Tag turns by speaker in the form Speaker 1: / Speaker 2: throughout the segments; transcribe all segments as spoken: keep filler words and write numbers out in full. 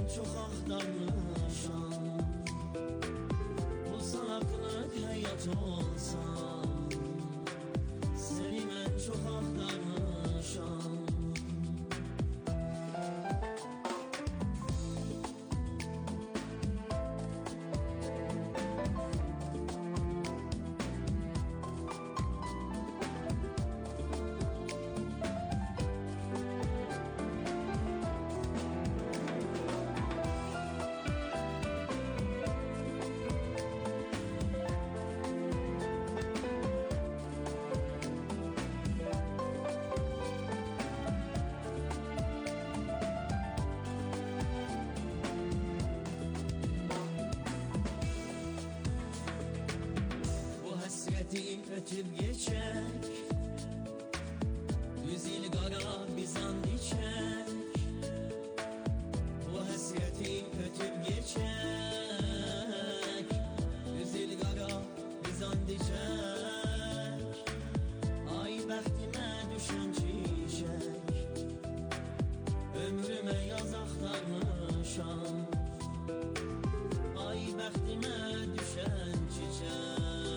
Speaker 1: çox axtarmışam. Olsan aklıq həyat olsan, seni mən çox axtarmışam. Ötüb geçək, yüz il qara bizan dikək. Bu həsrəti ötüb geçək, yüz il qara bizan dikək. Ay bəxtimə düşən çiçək, ömrümə yaz axtarmışam. Ay bəxtimə düşən çiçək,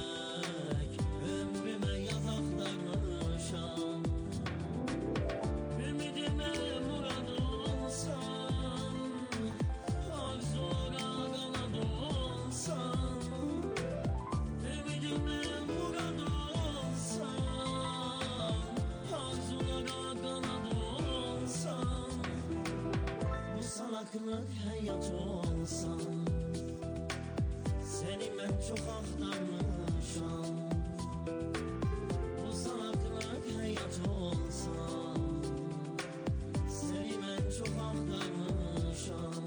Speaker 1: salaqlıq həyat olsan, seni mən çox axtarmışam. Bu salaqlıq həyat olsan, seni mən çox axtarmışam.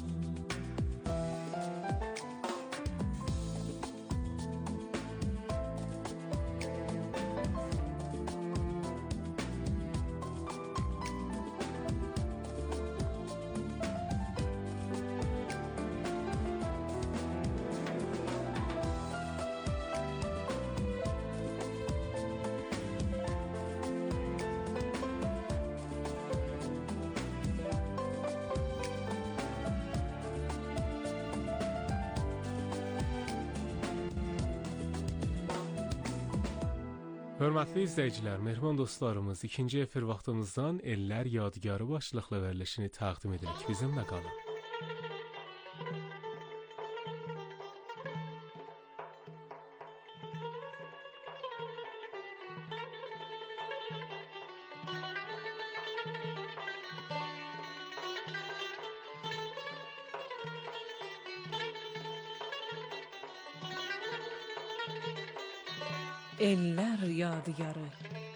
Speaker 2: Hörmətli izləyicilər, mehriban dostlarımız, ikinci efir vaxtımızdan Ellər Yadigarı başlıqlı verilişini təqdim edirik. Bizimlə qalın.
Speaker 3: Ellər Yadigarı.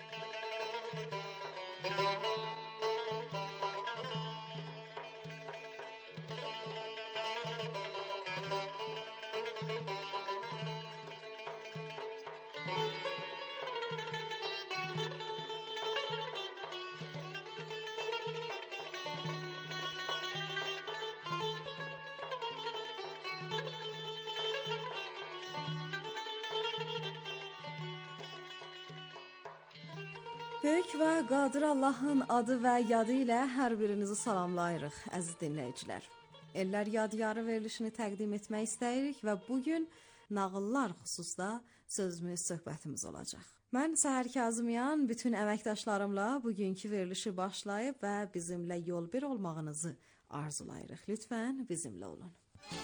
Speaker 4: Böyük və qadir Allahın adı və yadı ilə hər birinizi salamlayırıq, əziz dinləyicilər. Ellər Yadigarı verilişini təqdim etmək istəyirik və bugün nağıllar xüsusda sözümüz, söhbətimiz olacaq. Mən Səhər Kazımyan bütün əməkdaşlarımla bugünkü verilişi başlayıb və bizimlə yol bir olmağınızı arzulayırıq. Lütfən bizimlə olun.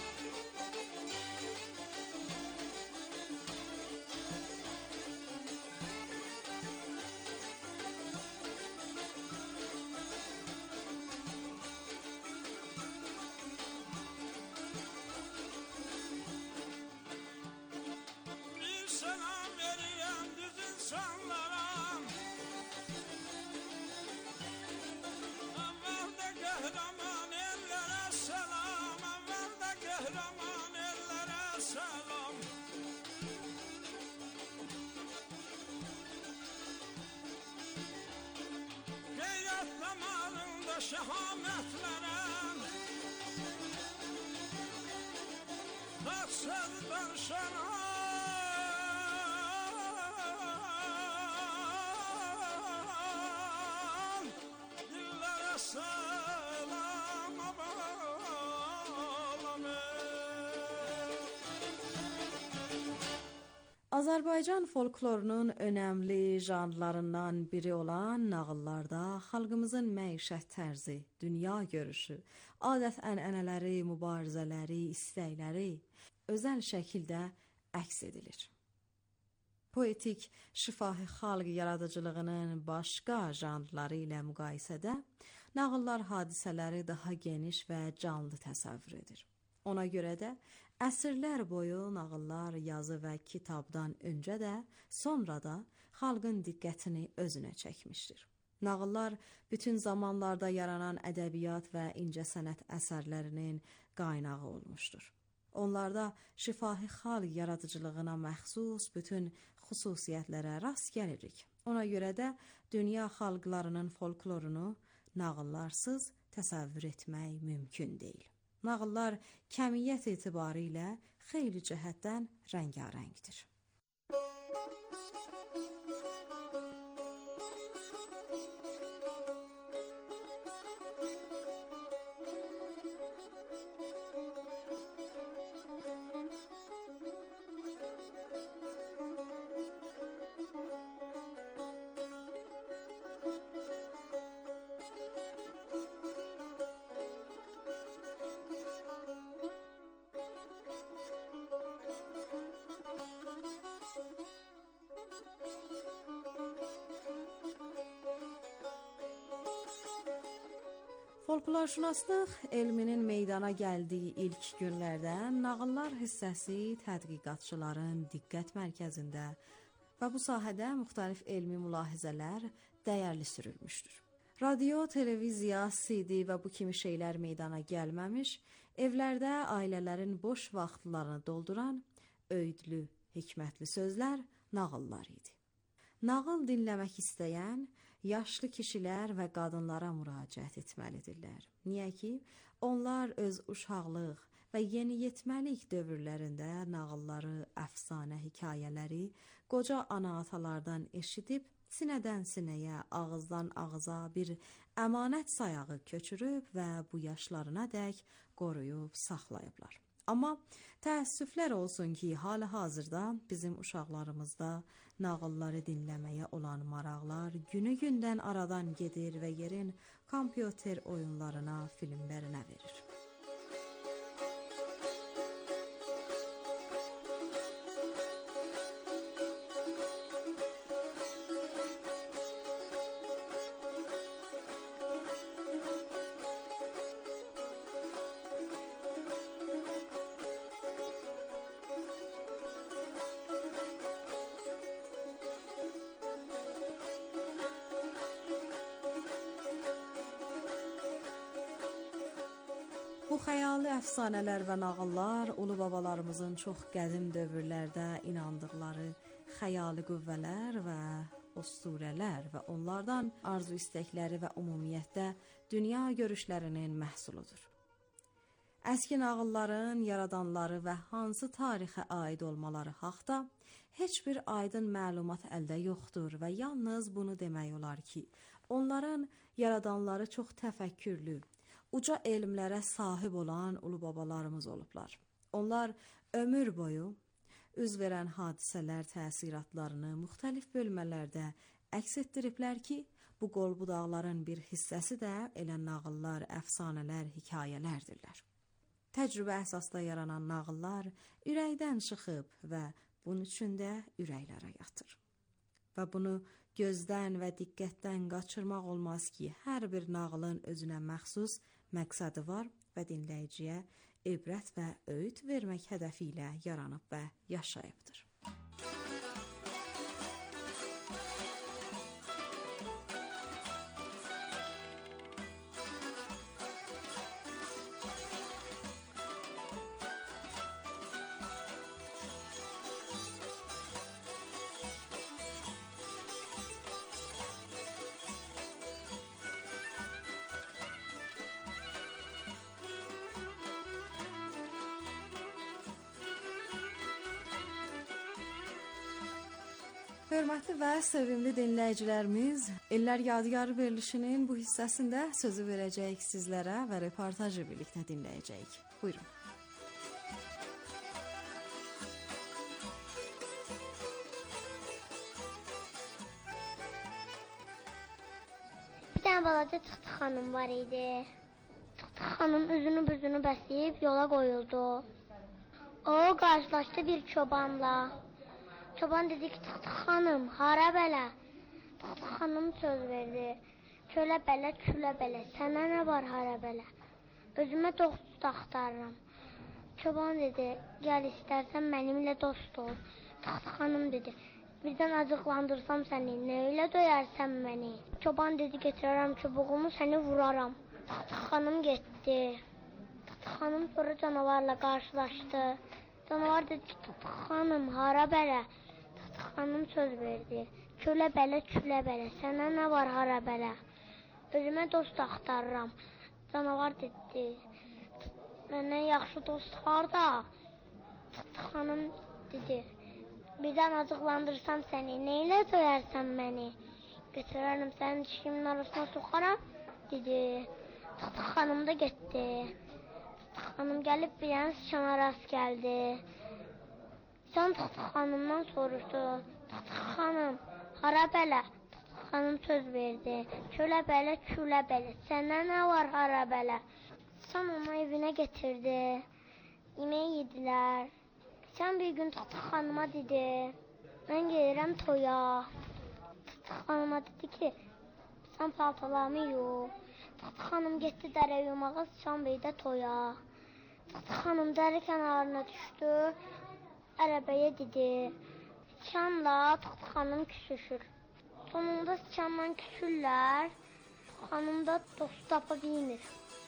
Speaker 5: Şehametlerem tatsızdan şenan dillere selam aman.
Speaker 4: Azərbaycan folklorunun önəmli janrlarından biri olan nağıllarda xalqımızın məişət tərzi, dünya görüşü, adət-ənənələri, mübarizələri, istəkləri özəl şəkildə əks edilir. Poetik, şifahi xalq yaradıcılığının başqa janrları ilə müqayisədə nağıllar hadisələri daha geniş və canlı təsəvvür edir. Ona görə də əsrlər boyu nağıllar yazı və kitabdan öncə də, sonra da xalqın diqqətini özünə çəkmişdir. Nağıllar bütün zamanlarda yaranan ədəbiyyat və incəsənət əsərlərinin qaynağı olmuşdur. Onlarda şifahi xalq yaradıcılığına məxsus bütün xüsusiyyətlərə rast gəlirik. Ona görə də dünya xalqlarının folklorunu nağıllarsız təsəvvür etmək mümkün deyil. Nağıllar kəmiyyət etibarı ilə xeyli cəhətdən rəngarəngdir. Folklorşünaslıq elminin meydana gəldiyi ilk günlərdən nağıllar hissəsi tədqiqatçıların diqqət mərkəzində və bu sahədə müxtəlif elmi mülahizələr dəyərli sürülmüşdür. Radio, televiziya, C D və bu kimi şeylər meydana gəlməmiş, evlərdə ailələrin boş vaxtlarını dolduran öydlü, hikmətli sözlər nağıllar idi. Nağıl dinləmək istəyən yaşlı kişilər və qadınlara müraciət etməlidirlər. Niyə ki, onlar öz uşaqlıq və yeniyetməlik dövrlərində nağılları, əfsanə hekayələri qoca ana-atalardan eşidib, sinədən sinəyə, ağızdan ağıza bir əmanət sayağı köçürüb və bu yaşlarına dək qoruyub saxlayıblar. Amma təəssüflər olsun ki, hal-hazırda bizim uşaqlarımızda nağılları dinləməyə olan maraqlar günü-gündən aradan gedir və yerin kompüter oyunlarına, filmlərinə verir. Bu xəyali əfsanələr və nağıllar ulu babalarımızın çox qədim dövrlərdə inandıqları xəyali qüvvələr və usturələr və onlardan arzu istəkləri və ümumiyyətlə dünya görüşlərinin məhsuludur. Əski nağılların yaradanları və hansı tarixə aid olmaları haqda heç bir aydın məlumat əldə yoxdur və yalnız bunu demək olar ki, onların yaradanları çox təfəkkürlü, uca elmlərə sahib olan ulu babalarımız olublar. Onlar ömür boyu üz verən hadisələr təsiratlarını müxtəlif bölmələrdə əks etdiriblər ki, bu qol-budaqların bir hissəsi də elə nağıllar, əfsanələr, hekayələrdirlər. Təcrübə əsasda yaranan nağıllar ürəkdən çıxıb və bunun üçün də ürəklərə yatır. Və bunu gözdən və diqqətdən qaçırmaq olmaz ki, hər bir nağılın özünə məxsus məqsədi var və dinləyiciyə ibrət və öğüt vermək hədəfi ilə yaranıb və yaşayıbdır. Hörmətli və sevimli dinləyicilərimiz, İllər Yadigarı verilişinin bu hissəsində sözü verəcəyik sizlərə və reportajı birlikdə dinləyəcəyik. Buyurun.
Speaker 5: balaca Tıxtı xanım var idi. Tıxtı xanım üzünü büzünü bəsləyib yola qoyuldu. O qarşılaşdı bir çobanla. Çoban dedi ki, Tıxtı xanım, hara belə? Tıxtı xanım söz verdi. Kölə belə, külə belə, sənə nə var hara belə? Özümə dost axtarıram. Çoban dedi, gəl istərsən mənimlə dost ol. Tıxtı xanım dedi, birdən acıqlandırsam səni, nə ilə döyərsən məni? Çoban dedi, getirərəm çubuğumu, səni vuraram. Tıxtı xanım getdi. Tıxtı xanım sonra canavarla qarşılaşdı. Canavar dedi ki, Tıxtı xanım, hara belə? Tıxtı xanım söz verdi. Kölə belə, külə belə, sənə nə var hara belə? Özümə dost axtarıram. Canavar dedi, məndən yaxşı dost harda? Tıxtı xanım dedi, birdən acıqlandırsam səni, nə ilə döyərsən məni? Götürərəm sənin dişimin arasına soxaram, dedi. Tıxtı xanım da getdi. Tıxtı xanım gəlib bir yana sıçana rast gəldi. Sıçan Tıxtı xanımdan soruşdu. Tıxtı xanım, hara belə? Tıxtı xanım söz verdi. Kölə belə, külə belə, sənə nə var hara belə? Sıçan onu evinə getirdi. Yemək yedilər. Sıçan bir gün Tıxtı xanıma dedi, mən gelirəm toya. Tıxtı xanıma dedi ki, sən paltalarımı yuv. Tıxtı xanım getdi dərə yumağa, Sıçan bəy də toya. Tıxtı xanım dərə kənarına düşdü, ərəbəyə dedi. Sıçanla Tıxtı xanım küsüşür. Sonunda Sıçanla küsürlər, xanım da dost tapa bilmir.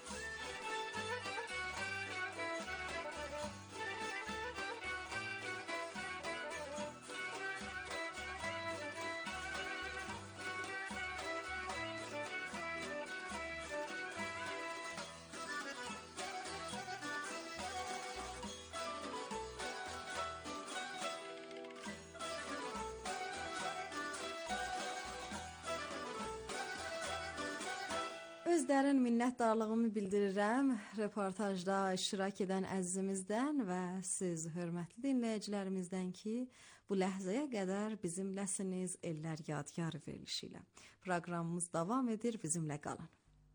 Speaker 4: Öz dərin minnətdarlığımı bildirirəm reportajda iştirak edən əzizimizdən və siz hörmətli dinləyicilərimizdən ki, bu ləhzəyə qədər bizimləsiniz Ellər Yadigarı verilişi ilə. Proqramımız davam edir, bizimlə qalın.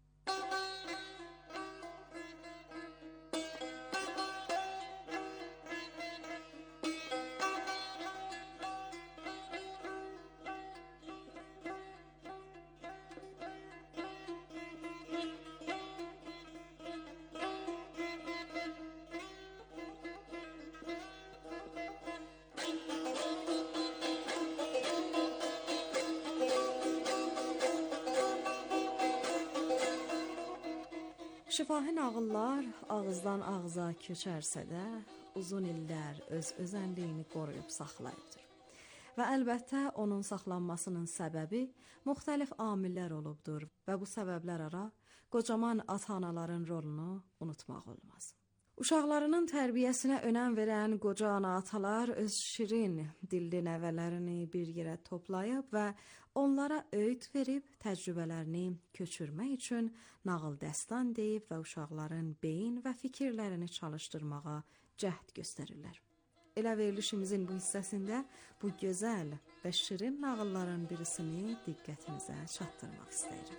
Speaker 4: Şifahi nağıllar ağızdan ağıza köçərsə də, uzun illər öz özənliyini qoruyub saxlayıbdır. Və əlbəttə onun saxlanmasının səbəbi müxtəlif amillər olubdur və bu səbəblər ara qocaman ata-anaların rolunu unutmaq olmaz. Uşaqlarının tərbiyəsinə önəm verən qoca ana-atalar öz şirin dilli nəvələrini bir yerə toplayıb və onlara öyüd verib təcrübələrini köçürmək üçün nağıl dəstan deyib və uşaqların beyin və fikirlərini çalışdırmağa cəhd göstərirlər. Elə verilişimizin bu hissəsində bu gözəl və şirin nağılların birisini diqqətinizə çatdırmaq istəyirəm.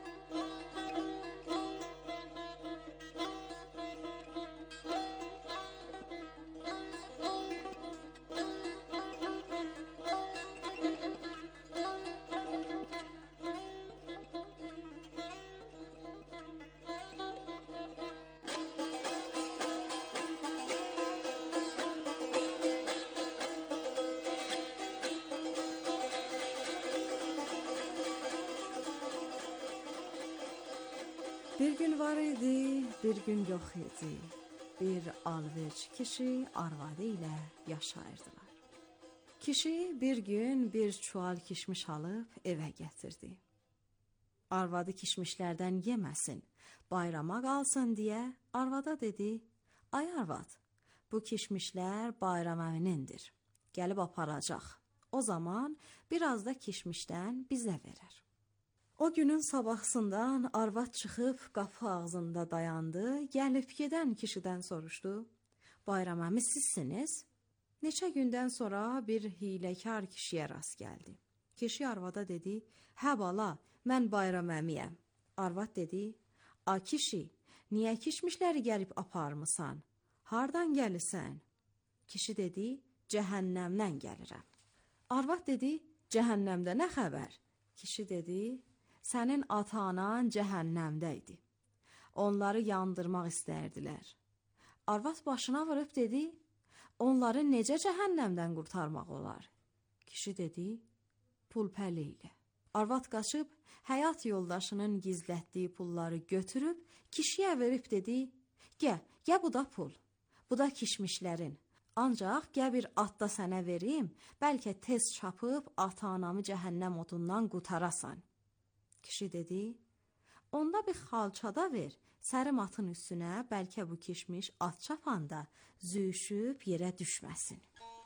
Speaker 4: Bir gün var idi, bir gün yox idi. Bir alverçi kişi arvadı ilə yaşayırdılar. Kişi bir gün bir çuval kişmiş alıb evə gətirdi. Arvadı kişmişlərdən yeməsin, bayrama qalsın deyə arvada dedi, ay arvad, bu kişmişlər bayram əminindir, gəlib aparacaq. O zaman biraz da kişmişdən bizə verər. O günün sabahsından arvad çıxıb qapı ağzında dayandı, gəlib gedən kişidən soruşdu. Bayram əmi sizsiniz? Neçə gündən sonra bir hiləkar kişiyə rast gəldi. Kişi arvada dedi, hə bala, mən bayram əmiyəm. Arvad dedi: "A kişi, niyə kişmişləri gəlib aparmısan? Hardan gəlirsən?" Kişi dedi: "Cəhənnəmdən gəlirəm." Arvad dedi: "Cəhənnəmdə nə xəbər?" Kişi dedi: "Sənin ata-anan cəhənnəmdə idi. Onları yandırmaq istərdilər." Arvad başına vurub dedi: "Onları necə cəhənnəmdən qurtarmaq olar?" Kişi dedi: "Pul-pəli ilə." Arvad qaçıb həyat yoldaşının gizlətdiyi pulları götürüb kişiyə verib dedi: "Gəl, gəl bu da pul. Bu da kişmişlərin. Ancaq gəl bir at da sənə verim, bəlkə tez çapıb ata-anamı cəhənnəm odundan qutarasan." Kişi dedi: "Onda bir xalçada ver, sərim atın üstünə, bəlkə bu kişmiş at çapanda züyüşüb yerə düşməsin."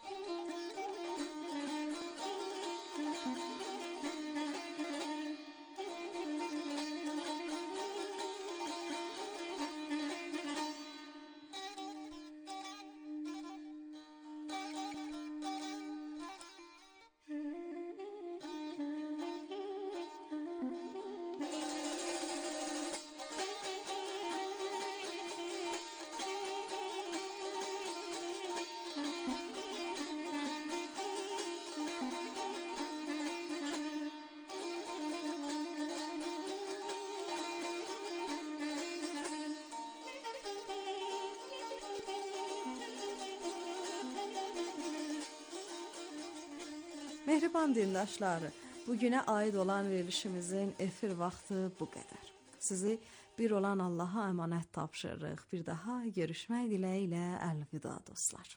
Speaker 4: Mehriban dindaşları, bugünə aid olan verilişimizin efir vaxtı bu qədər. Sizi bir olan Allaha əmanət tapşırırıq. Bir daha görüşmək diləyilə, əlvida dostlar.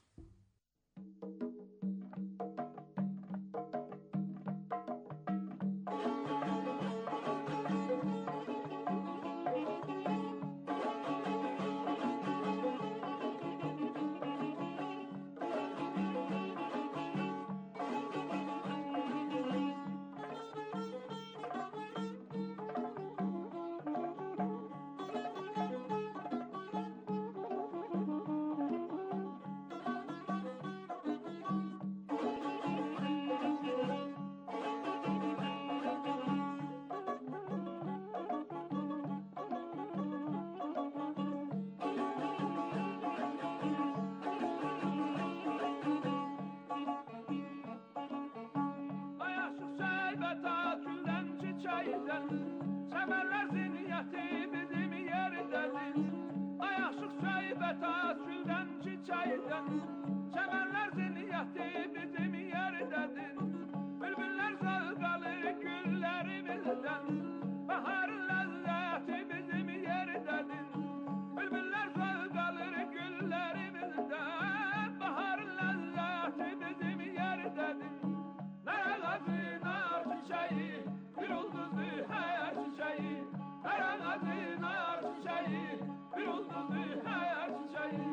Speaker 6: Çəmənlər ziniyyəti bizim yerdədir. Ay aşıq söybət asüldən çiçəkdən. Çəmənlər ziniyyəti bizim yerdədir. Bülbüllər zalqalı güllərimizdən. Baharın ləzzəti bizim yerdədir. Bülbüllər zalqalı güllərimizdən. Baharın ləzzəti bizim yerdədir. Nərəğazı nar çiçəyi, bir ulduzlu həyər çiçəyi. Nərəğazı nar çiçəyi, bir ulduzlu həyər çiçəyi.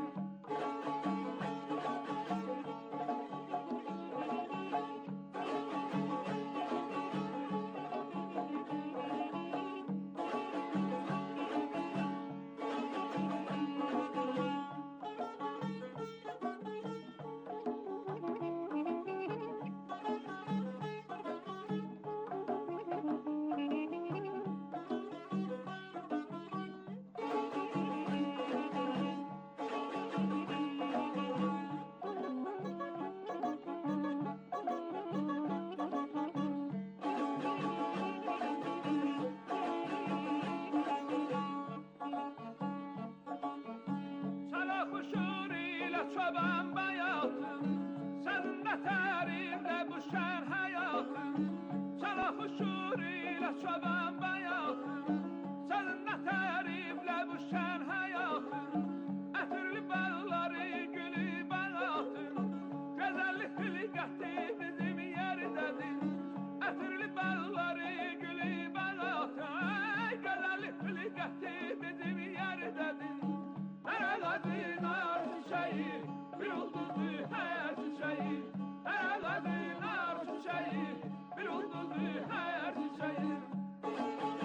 Speaker 6: Çalaquşur ilə çoban bayatın, sənin nətərində bu şər həyatın. Çalaquşur ilə çoban bayatın, sənin nətərində bu şər həyatın. Ətirli bağları gülü bağatın, gözəllik xilqəti bizim yerdədir. Ətirli bağları gülü bağatın, gözəllik xilqəti bizim yerdədir. Nərəğazı nar çiçəyi, bir ulduzlu həyər çiçəyi. Nərəğazı nar çiçəyi, bir ulduzlu həyər çiçəyi.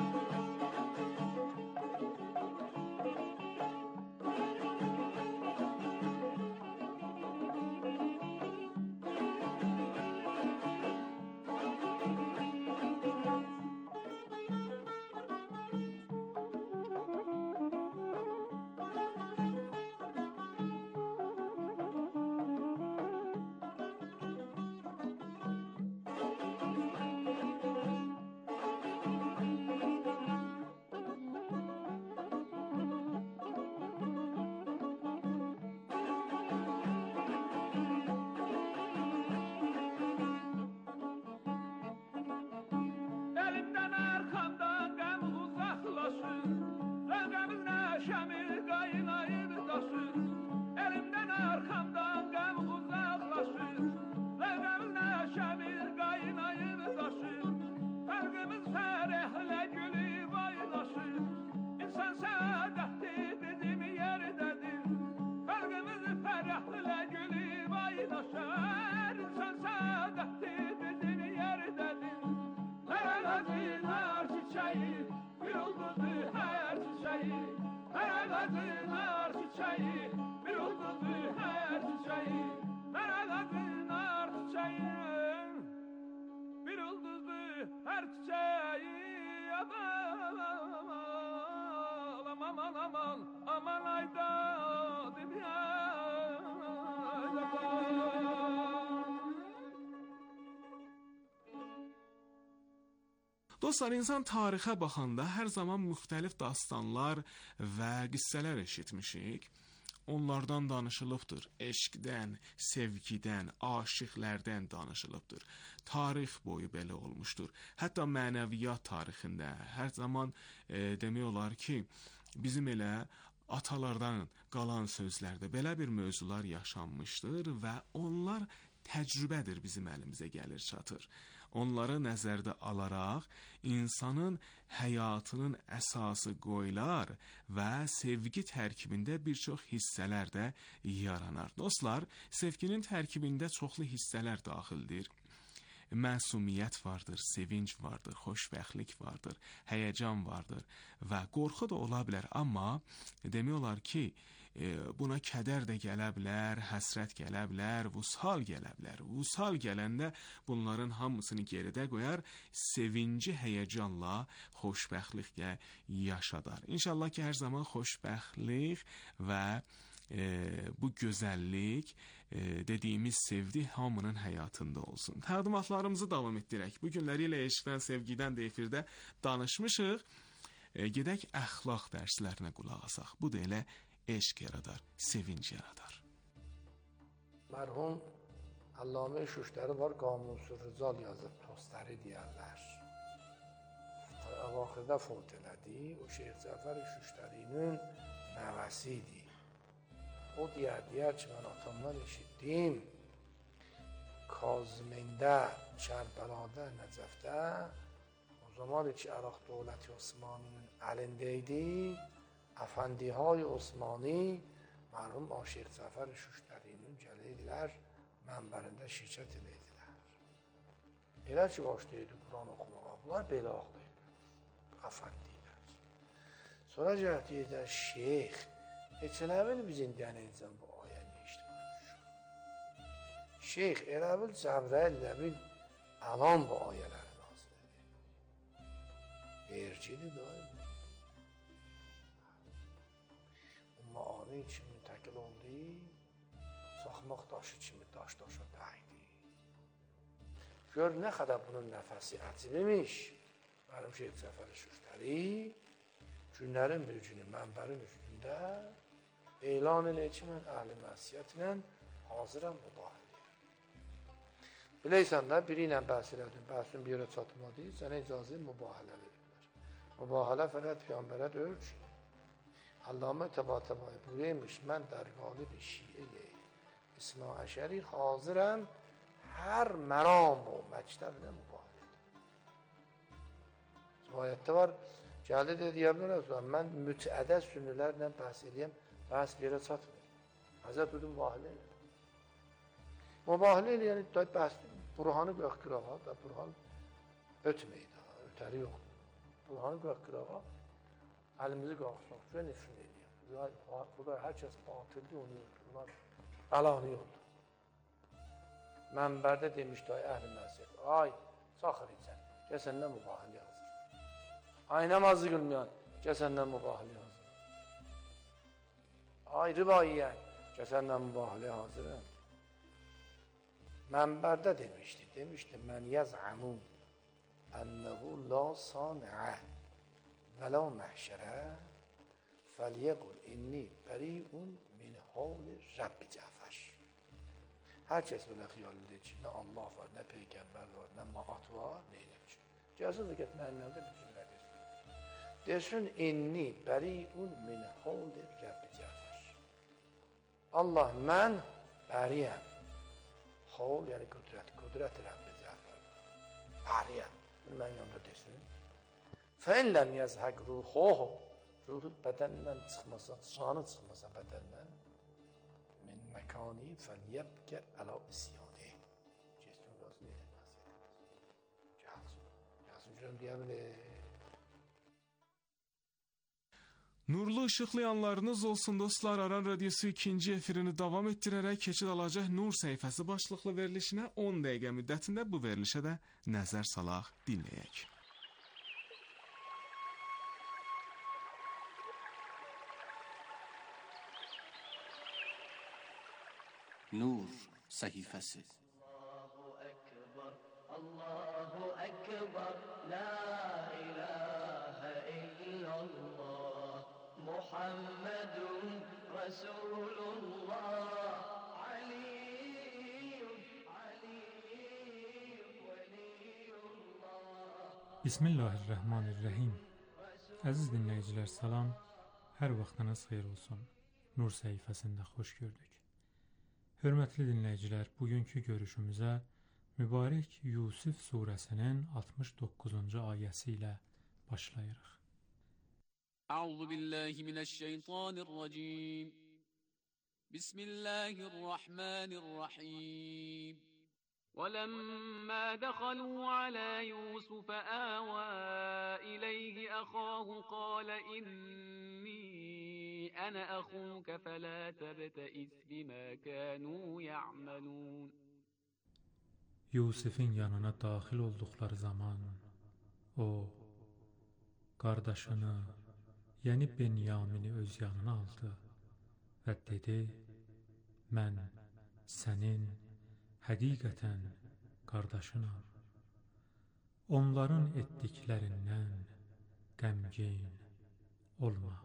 Speaker 6: Nerede nar çiçeği, bir ulduzlu her çiçeği. Nerede nar çiçeği, bir ulduzlu her çiçeği. Aman aman aman aman ayda dünya.
Speaker 2: Dostlar, insan tarixə baxanda hər zaman müxtəlif dastanlar və qissələr eşitmişik. Onlardan danışılıbdır. Eşqdən, sevgidən, aşiqlərdən danışılıbdır. Tarix boyu belə olmuşdur. Hətta mənəviyyat tarixində hər zaman e, demək olar ki, bizim elə atalardan qalan sözlərdə belə bir mövzular yaşanmışdır və onlar təcrübədir bizim əlimizə gəlir çatır. Onları nəzərdə alaraq insanın həyatının əsası qoyular və sevgi tərkibində bir çox hissələr də yaranar. Dostlar, sevginin tərkibində çoxlu hissələr daxildir. Məsumiyyət vardır, sevinç vardır, xoşbəxtlik vardır, həyəcan vardır və qorxu da ola bilər. Amma demək olar ki, buna kədər də gələ bilər, həsrət gələ bilər, vusal gələ bilər. Vusal gələndə bunların hamısını geridə qoyar, sevinci həyəcanla xoşbəxtliklə yaşadar. İnşallah ki, hər zaman xoşbəxtlik və e, bu gözəllik, e, dediyimiz sevgi hamının həyatında olsun. Təqdimatlarımızı davam etdirək. Bu günləri ilə eşqdən, sevgidən də efirdə danışmışıq. E, gedək əxlaq dərslərinə qulaq asaq. Bu da elə eşq yaradar, sevinç yaradar.
Speaker 7: Mərhum Allame Şuştəri var, Qamus-ı Rizal yazıb, Tostəri deyərlər. Əvaxirdə fot elədi, o Şeyx Cəfər Şuştərinin nəvəsidir. O deyər, deyər ki, mən atamdan eşitdim, Kazımində, Kərbəladə, Nəcəfdə, o zaman ki, Əraq dövləti Osmaninin əlindəydi, Əfəndihay Osmani, mərhum Şeyx Cəfər Şuştərinin gəlirdilər, mənbərində şirkət edirdilər. Elə ki, başlayırdı Quran oxumağa, bunlar belə ağlayırdı, əfəndilər. Sonra cəhət edir, Şeyx, heç elə bil bizim dənizdən bu ayə nə işləmiş? Şeyx, elə bil Cəbrəl elə bil əlan bu ayələri nazil edir. Vercidir daim. Amma anı kimi mütəkil oldu, saxmaq daşı kimi daş daşa dəydi. Gör nə qədər bunun nəfəsi əcib imiş. Mənim Şeyx Cəfər Şuştəri günlərin bir günü mənbərin üstündə elan elə ki, mən əhl-i məsiyyətlə hazıram mübahiləyə. Biləysən də, biri ilə bəhs elədin, bəhsin bir yerə çatmadı, sənə icazə mübahilə verirlər. Mübahilə fəqət Peyğəmbərə deyir ki, Allame Təbatəbai buyurmuş, mən در قالب شیعه اثنا عشری hazıram hər məram o məktəblə mübahilə. Rivayətdə var, gəldi də deyə bilərəm, mən mütəədə sünnilərlə bəhs eləyəm, bəhs bir yerə çatmır. Həzrət Udu mübahilə eləyir. Mübahilə eləyir, yəni bəhs, Burhanı qoyaq qırağa, da Burhan ötməydi, ötəri yoxdur. Burhanı qoyaq qırağa, əlimizi qalxsaq, şöyə nefrin eləyir. Burada hər kəs batıldı, onu yoxdur, bunlar əlanı yoxdur. Mənbərdə demişdi, ay əhl-i məsiyyət, ay, saxır içən, gəl səndən mübahilə hazır. Ay, namazı qılmayan, gəl səndən mübahilə hazır. Ay, rivayiyyən, gəl səndən mübahilə hazırım. Mənbərdə demişdi, demişdi, mən yəz'amu ənəhu la sani'ə və la məhşərə fəliyəqul inni bəriun min havli Rəbbi Cəfər. Hər kəs belə xiyal edir ki, nə Allah var, nə Peyğəmbər var, nə maat var, nə elə ki. Gəlsin də get mənim yanımda bir cümlə desin. Desin, inni bəriun min havli Rəbbi Cəfər. Allah, mən bəriyəm. Havl, yəni qüdrət, qüdrət Rəbbi Cəfər. Bəriyəm. Bunu mənim yanımda desin. Fəin ləm yəzhəq ruhuhu. Ruhu bədəndən çıxmasa, canı çıxmasa bədəndən. Min məkani fəliyəbkə əla isyani. Keçsin qazını eləməz. Gəlsin. Gəlsin görüm deyə bilir.
Speaker 2: Nurlu ışıqlayanlarınız olsun dostlar. Aran Radiosu ikinci efirini davam etdirərək keçid alacaq Nur səhifəsi başlıqlı verilişinə on dəqiqə müddətində bu verilişə də nəzər salaq, dinləyək.
Speaker 8: Nur səhifəsi.
Speaker 1: Allahu Ekber, la ilahe illallah, Muhammedun Resulullah, Aliyyun, Aliyyun, Veliyullah.
Speaker 9: Bismillahirrahmanirrahim. Əziz dinləyicilər, salam. Hər vaxtınız xeyir olsun. Nur səhifəsində xoş gördük. Hörmətli dinləyicilər, bugünkü görüşümüzə mübarək Yusif surəsinin altmış doqquzuncu ayəsi ilə başlayırıq.
Speaker 8: Əuzu billahi minəşşeytanirracim. Bismillahirrahmanirrahim. وَلَمَّا دَخَلُوا عَلَى يُوسُفَ آوَى إِلَيْهِ أَخَاهُ قَالَ إِنِّي أَنَا أَخُوكَ فَلَا تَبْتَئِسْ بِمَا كَانُوا يَعْمَلُونَ.
Speaker 9: Yusifin yanına daxil olduqları zaman o, qardaşını, yəni Benyamini öz yanına aldı və dedi, mən sənin həqiqətən qardaşınam. Onların etdiklərindən qəmgin olma.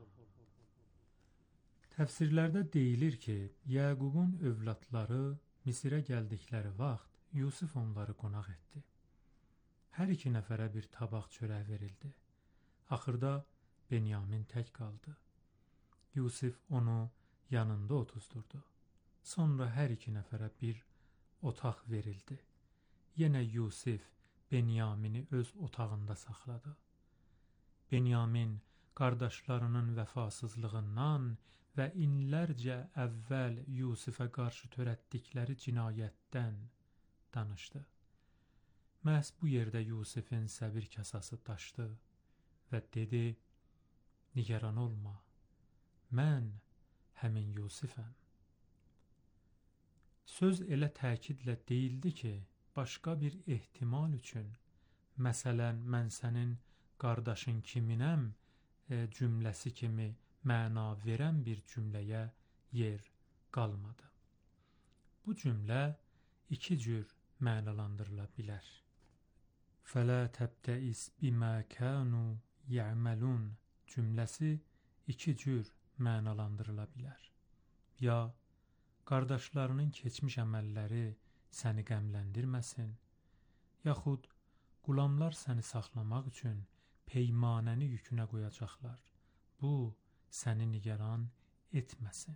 Speaker 9: Təfsirlərdə deyilir ki, Yəqubun övladları Misirə gəldikləri vaxt Yusif onları qonaq etdi. Hər iki nəfərə bir tabaq çörək verildi. Axırda Benyamin tək qaldı. Yusif onu yanında otuzdurdu. Sonra hər iki nəfərə bir otaq verildi. Yenə Yusif Benyamini öz otağında saxladı. Benyamin qardaşlarının vəfasızlığından və illərcə əvvəl Yusifə qarşı törətdikləri cinayətdən danışdı. Məhz bu yerdə Yusifin səbir kasası daşdı və dedi, nigaran olma, mən həmin Yusifəm. Söz elə təkidlə deyildi ki, başqa bir ehtimal üçün, məsələn, mən sənin qardaşın kiminəm e, cümləsi kimi məna verən bir cümləyə yer qalmadı. Bu cümlə iki cür mənalandırıla bilər. Fələ təbtəis bimə kənu yə'məlun cümləsi iki cür mənalandırıla bilər. Ya qardaşlarının keçmiş əməlləri səni qəmləndirməsin, yaxud qulamlar səni saxlamaq üçün peymanəni yükünə qoyacaqlar. Bu, səni nigaran etməsin.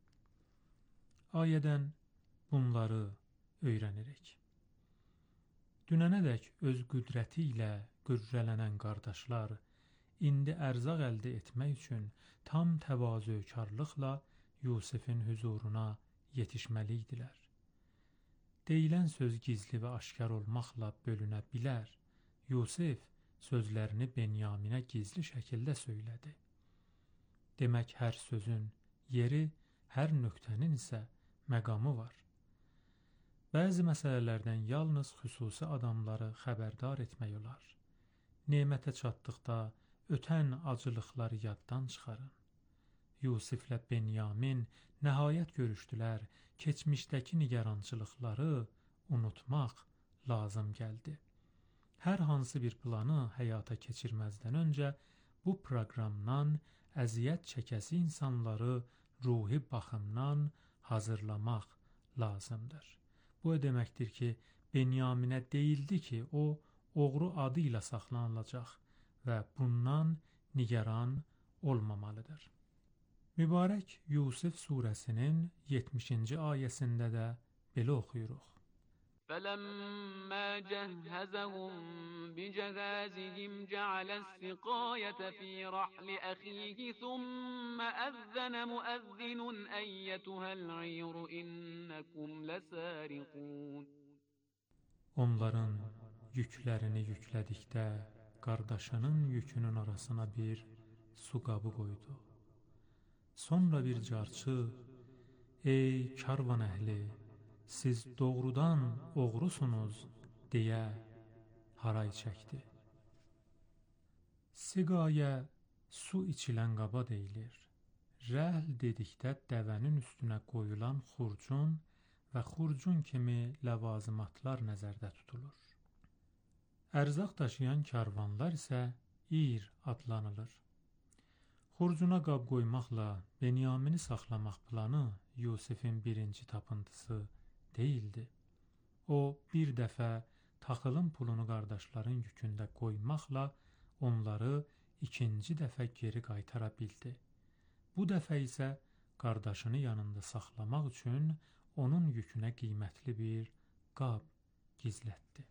Speaker 9: Ayədən bunları öyrənirik. Dünənədək öz qüdrəti ilə qürrələnən qardaşlar, indi ərzaq əldə etmək üçün tam təvazökarlıqla Yusifin hüzuruna yetişməli idilər. Deyilən söz gizli və aşkar olmaqla bölünə bilər. Yusif sözlərini Benyaminə gizli şəkildə söylədi. Demək, hər sözün yeri, hər nöqtənin isə məqamı var. Bəzi məsələlərdən yalnız xüsusi adamları xəbərdar etmək olar. Nemətə çatdıqda ötən acılıqları yaddan çıxarın. Yusiflə Benyamin nəhayət görüşdülər, keçmişdəki nigarançılıqları unutmaq lazım gəldi. Hər hansı bir planı həyata keçirməzdən öncə bu proqramdan əziyyət çəkəsi insanları ruhi baxımdan hazırlamaq lazımdır. Bu deməkdir ki, Benyaminə deyildi ki, o oğru adı ilə saxlanılacaq və bundan nigaran olmamalıdır. Mübarək Yusif surəsinin yetmişinci ayəsində də belə oxuyuruq.
Speaker 10: فَلَمَّا جَهَّزَهُم بِجَهَازِهِمْ جَعَلَ السِّقَايَةَ فِي رَحْلِ أَخِيهِ ثُمَّ أَذَّنَ مُؤَذِّنٌ أَيَّتُهَا الْعِيرُ إِنَّكُمْ لَسَارِقُونَ.
Speaker 9: Onların yüklərini yüklədikdə qardaşının yükünün arasına bir su qabı qoydu. Sonra bir carçı, ey karvan əhli, siz doğrudan oğrusunuz deyə haray çəkdi. Siqaya su içilən qaba deyilir. Rəhl dedikdə dəvənin üstünə qoyulan xurcun və xurcun kimi ləvazimatlar nəzərdə tutulur. Ərzaq daşıyan karvanlar isə ir adlanılır. Xurcuna qab qoymaqla Benyamini saxlamaq planı Yusifin birinci tapıntısı deyildi. O, bir dəfə taxılın pulunu qardaşların yükündə qoymaqla onları ikinci dəfə geri qaytara bildi. Bu dəfə isə qardaşını yanında saxlamaq üçün onun yükünə qiymətli bir qab gizlətdi.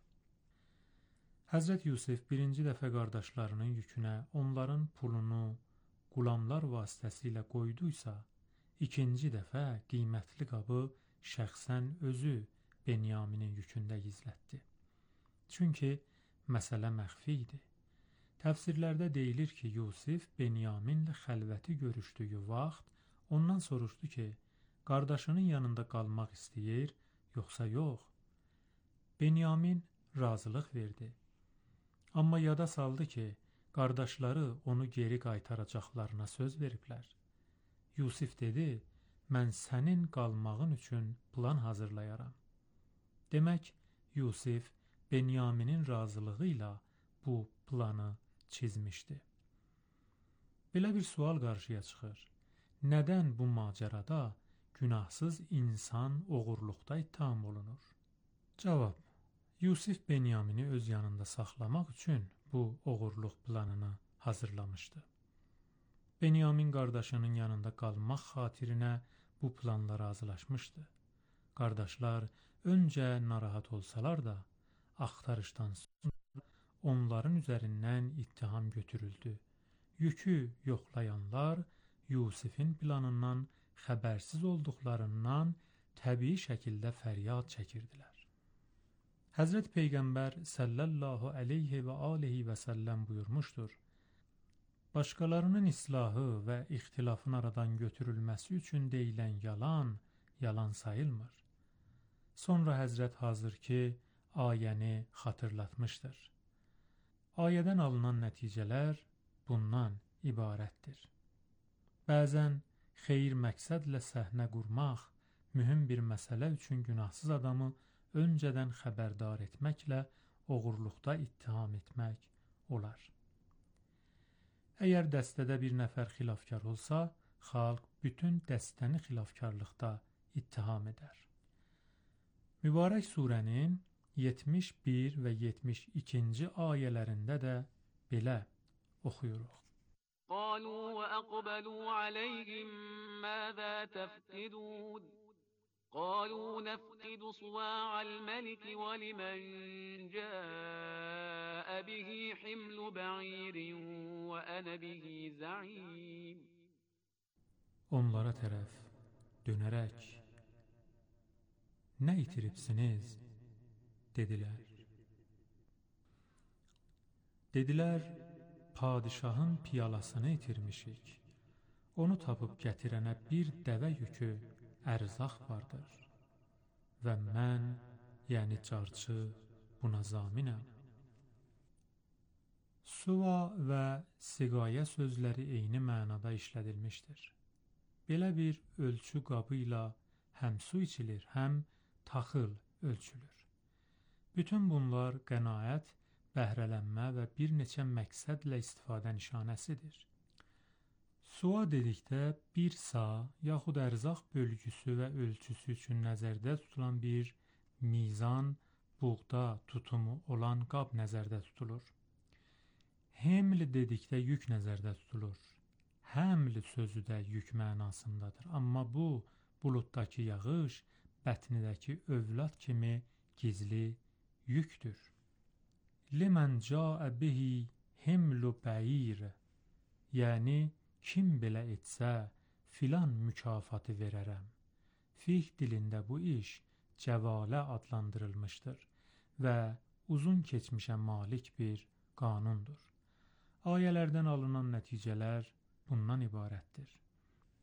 Speaker 9: Həzrət Yusif birinci dəfə qardaşlarının yükünə onların pulunu qulamlar vasitəsilə qoyduysa, ikinci dəfə qiymətli qabı şəxsən özü Benyaminin yükündə gizlətdi. Çünki məsələ məxfi idi. Təfsirlərdə deyilir ki, Yusif Benyaminlə xəlvəti görüşdüyü vaxt ondan soruşdu ki, qardaşının yanında qalmaq istəyir, yoxsa yox? Benyamin razılıq verdi. Amma yada saldı ki, qardaşları onu geri qaytaracaqlarına söz veriblər. Yusif dedi, mən sənin qalmağın üçün plan hazırlayaram. Demək, Yusif Benyaminin razılığı ilə bu planı çizmişdi. Belə bir sual qarşıya çıxır. Nədən bu macərada günahsız insan oğurluqda ittiham olunur? Cavab: Yusif Benyamini öz yanında saxlamaq üçün bu oğurluq planını hazırlamışdı. Benyamin qardaşının yanında qalmaq xatirinə bu planla razılaşmışdı. Qardaşlar öncə narahat olsalar da, axtarışdan sonra onların üzərindən ittiham götürüldü. Yükü yoxlayanlar Yusifin planından xəbərsiz olduqlarından təbii şəkildə fəryad çəkirdilər. Həzrət Peyğəmbər sallallahu aleyhi və aleyhi və səlləm buyurmuşdur: başqalarının islahı və ixtilafın aradan götürülməsi üçün deyilən yalan, yalan sayılmır. Sonra Həzrət hazır ki, ayəni xatırlatmışdır. Ayədən alınan nəticələr bundan ibarətdir. Bəzən xeyir məqsədlə səhnə qurmaq, mühüm bir məsələ üçün günahsız adamı öncədən xəbərdar etməklə oğurluqda ittiham etmək olar. Əgər dəstədə bir nəfər xilafkar olsa, xalq bütün dəstəni xilafkarlıqda ittiham edər. Mübarək surənin yetmiş bir və yetmiş ikinci ayələrində də belə oxuyuruq.
Speaker 10: قالوا وأقبلوا عليهم ماذا تفقدون قالوا نفقد صواع الملك ولمن جاء به حمل بعير وأنا به زعيم.
Speaker 9: Onlara tərəf dönərək, nə itiribsiniz? Dedilər. Dedilər, padişahın piyalasını itirmişik. Onu tapıb gətirənə bir dəvə yükü ərzaq vardır. Və mən, yəni carçı, buna zaminəm. Suva və siqayə sözləri eyni mənada işlədilmişdir. Belə bir ölçü qabı ilə həm su içilir, həm taxıl ölçülür. Bütün bunlar qənaət, bəhrələnmə və bir neçə məqsədlə istifadə nişanəsidir. Suva dedikdə bir sa yaxud ərzaq bölgüsü və ölçüsü üçün nəzərdə tutulan bir mizan, buğda tutumu olan qab nəzərdə tutulur. Heml dedikdə yük nəzərdə tutulur. Həml sözü də yük mənasındadır. Amma bu, bulutdakı yağış, bətnidəki övlad kimi gizli yükdür. Limən cəə bihi himlu bəyir, yəni kim belə etsə filan mükafatı verərəm. Fiqh dilində bu iş cəvalə adlandırılmışdır və uzun keçmişə malik bir qanundur. Ayələrdən alınan nəticələr bundan ibarətdir.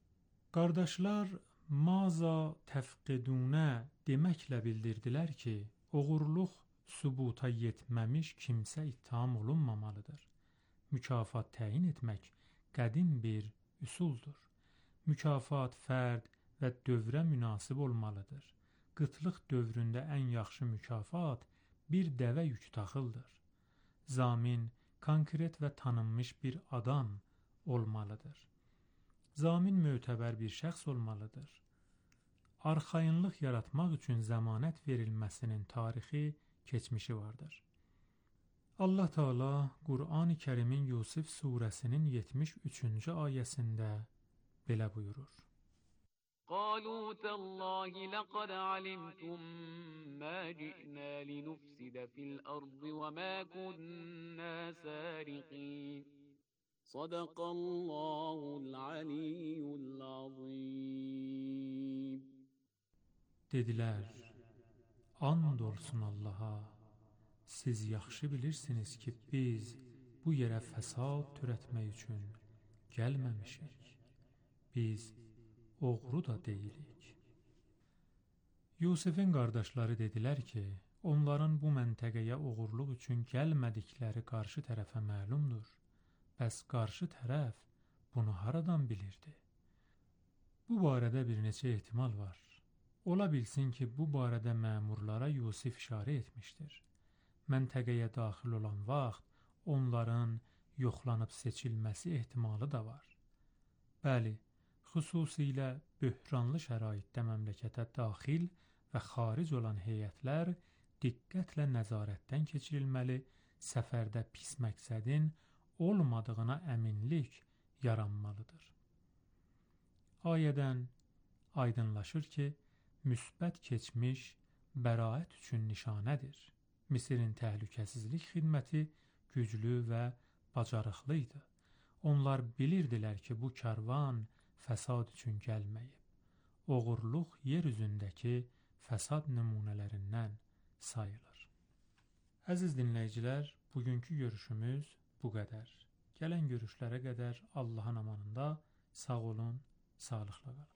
Speaker 9: Qardaşlar maza təfqidunə deməklə bildirdilər ki, oğurluq sübuta yetməmiş kimsə ittiham olunmamalıdır. Mükafat təyin etmək qədim bir üsuldur. Mükafat fərd və dövrə münasib olmalıdır. Qıtlıq dövründə ən yaxşı mükafat bir dəvə yük taxıldır. Zamin konkret və tanınmış bir adam olmalıdır. Zamin mötəbər bir şəxs olmalıdır. Arxayınlıq yaratmaq üçün zəmanət verilməsinin tarixi, keçmişi vardır. Allah Teala Qur'an-ı Kərimin Yusif surəsinin yetmiş üçüncü ayəsində belə buyurur.
Speaker 10: قالوا تالله لقد علمتم ما جئنا لنفسد في الأرض وما كنا سارقين صدق الله العلي العظيم.
Speaker 9: Dedilər, and olsun Allaha, siz yaxşı bilirsiniz ki, biz bu yerə fəsad törətmək üçün gəlməmişik. Biz oğru da deyilik. Yusifin qardaşları dedilər ki, onların bu məntəqəyə oğurluq üçün gəlmədikləri qarşı tərəfə məlumdur. Bəs qarşı tərəf bunu haradan bilirdi? Bu barədə bir neçə ehtimal var. Ola bilsin ki, bu barədə məmurlara Yusif işarə etmişdir. Məntəqəyə daxil olan vaxt onların yoxlanıb seçilməsi ehtimalı da var. Bəli, xüsusilə böhranlı şəraitdə məmləkətə daxil və xaric olan heyətlər diqqətlə nəzarətdən keçirilməli, səfərdə pis məqsədin olmadığına əminlik yaranmalıdır. Ayədən aydınlaşır ki, müsbət keçmiş bəraət üçün nişanədir. Misirin təhlükəsizlik xidməti güclü və bacarıqlı idi. Onlar bilirdilər ki, bu karvan fəsad üçün gəlməyib. Oğurluq yer üzündəki fəsad nümunələrindən sayılır. Əziz dinləyicilər, bugünkü görüşümüz bu qədər. Gələn görüşlərə qədər Allahın amanında sağ olun, sağlıqla qalın.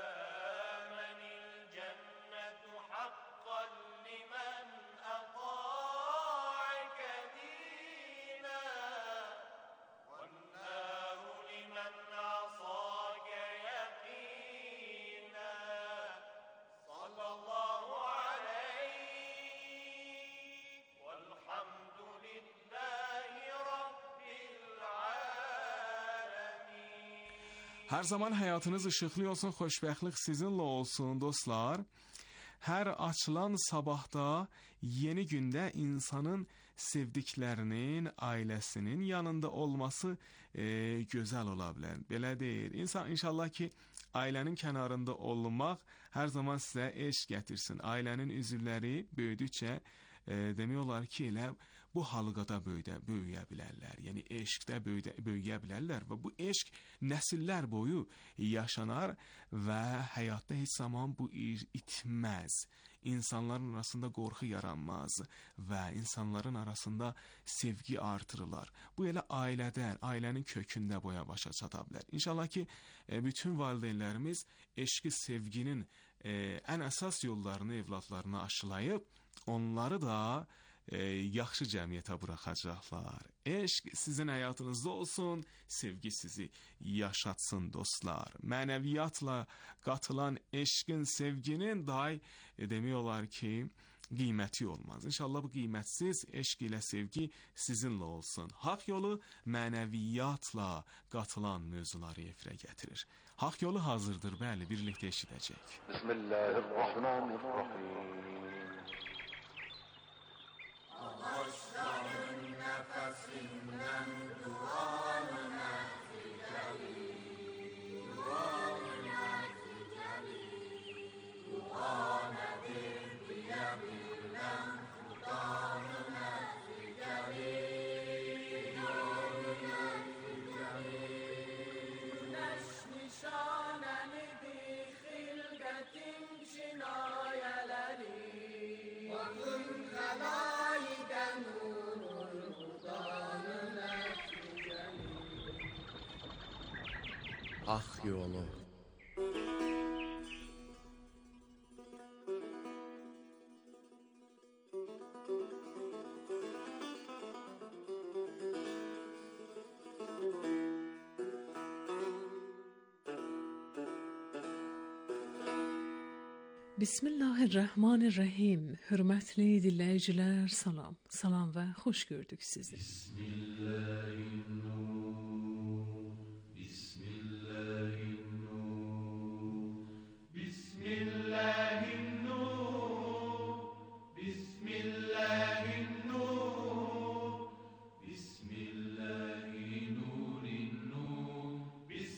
Speaker 2: Hər zaman həyatınız işıqlı olsun, xoşbəxtlik sizinlə olsun dostlar. Hər açılan sabahda, yeni gündə insanın sevdiklərinin, ailəsinin yanında olması e, gözəl ola bilər. Belə deyil. İnsan inşallah ki, ailənin kənarında olmaq hər zaman sizə eşq gətirsin. Ailənin üzvləri böyüdükcə e, demək olar ki, elə bu halqada böyüdə, böyüyə bilərlər. Yəni eşqdə böyüdə, böyüyə bilərlər və bu eşq nəsillər boyu yaşanar və həyatda heç zaman bu itməz. İnsanların arasında qorxu yaranmaz və insanların arasında sevgi artırılar. Bu elə ailədən, ailənin kökündə boya başa çata bilər. İnşallah ki, bütün valideynlərimiz eşqi, sevginin ən əsas yollarını evladlarına aşılayıb, onları da E, yaxşı cəmiyyətə buraxacaqlar. Eşq sizin həyatınızda olsun, sevgi sizi yaşatsın dostlar. Mənəviyyatla qatılan eşqin, sevginin dahi e, demək olar ki, qiyməti olmaz. İnşallah bu qiymətsiz eşq ilə sevgi sizinlə olsun. Haqq yolu mənəviyyatla qatılan mövzuları efirə gətirir. Haqq yolu hazırdır, bəli, birlikdə eşidəcək.
Speaker 7: Bismillahirrahmanirrahim.
Speaker 1: Başların nefesinden duanı neticeli, duanı neticeli, dua nedir diyebilmem, duanı neticeli, duanı neticeli. Güneş nişanenidir hilgetin çinayeleri, bakın kalayden
Speaker 11: Hak yolu
Speaker 3: Bismillahirrahmanirrahim. Hörmətli dinləyicilər, salam. Salam və xoş gördük sizi.
Speaker 1: Bismillahirrahmanirrahim. Bismillahirrahmanirrahim. Bismillahirrahmanirrahim. Bismillahirrahmanirrahim. Bismillahirrahmanirrahim.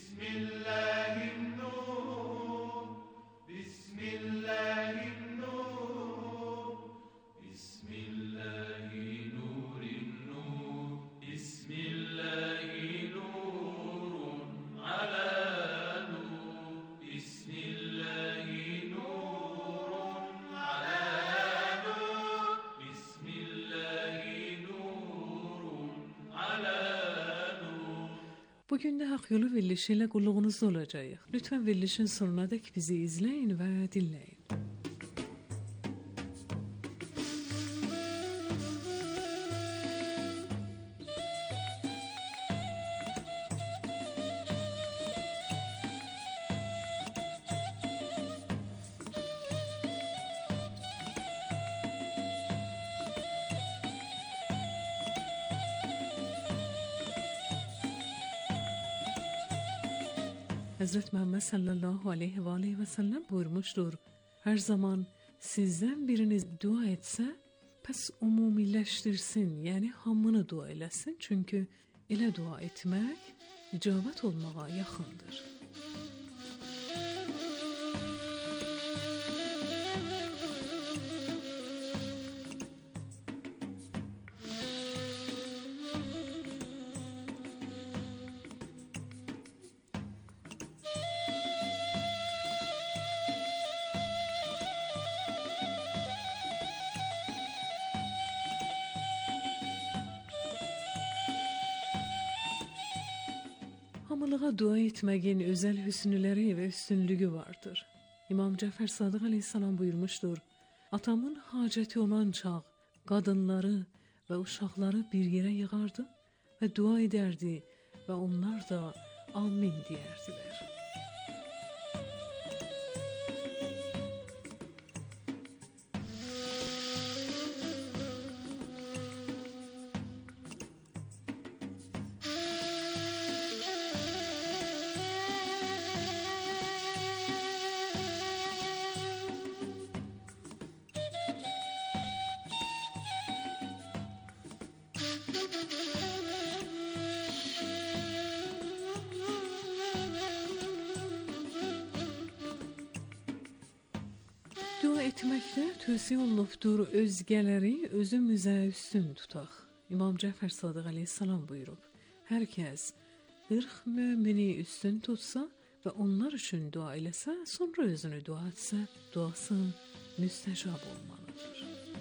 Speaker 3: Bugün de Hak Yolu verilişi ile kulluğunuzda olacağız. Lütfen verilişin sonuna dek bizi izleyin ve dinleyin. Hazret Muhammed sallallahu aleyhi ve aleyhi ve sellem buyurmuştur. Her zaman sizden biriniz dua etse, pes umumileştirsin, yani hamını dua eləsin. Çünkü elə dua etmek icabet olmağa yakındır. Hamılığa dua etmeğin özel hüsnüleri ve üstünlüğü vardır. İmam Cafer Sadık Aleyhisselam buyurmuştur. Atamın haceti olan çağ, kadınları ve uşakları bir yere yığardı ve dua ederdi ve onlar da amin diyerdiler. Dua etməkdə tövsiyə olunubdur, özgələri özümüzə üstün tutaq. İmam Cafer Sadık Aleyhisselam buyurub, hər kəs qırx mümini üstün tutsa və onlar üçün dua eləsə, sonra özünü dua etsə, duası müstəcab olmalıdır.